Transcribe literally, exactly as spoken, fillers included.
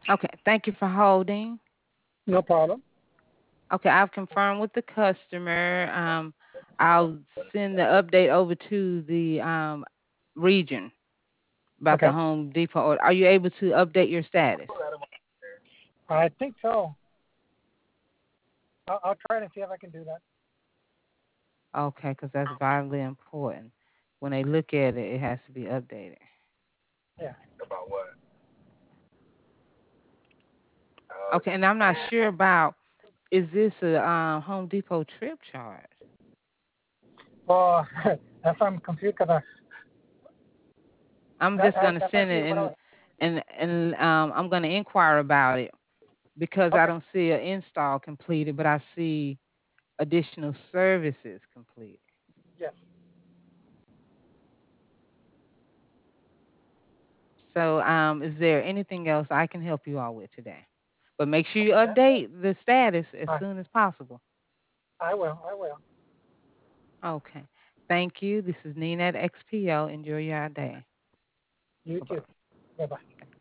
Okay, thank you for holding. No problem. Okay, I've confirmed with the customer. Um, I'll send the update over to the um, region about the Okay. Home Depot order. Are you able to update your status? I think so. I'll, I'll try to see if I can do that. Okay, because that's vitally important. When they look at it, it has to be updated. Yeah. Okay, and I'm not sure about, is this a um, Home Depot trip charge? Well, that's why I'm confused because I'm that, just that gonna that might send be it what I and was. and and um, I'm gonna inquire about it because I Okay. don't see an install completed, but I see additional services completed. Yes. So, um, is there anything else I can help you all with today? But make sure you That's it. update the status as I soon as possible. I will. I will. Okay. Thank you. This is Nina at X P O. Enjoy your day. You Bye too. bye. Bye bye.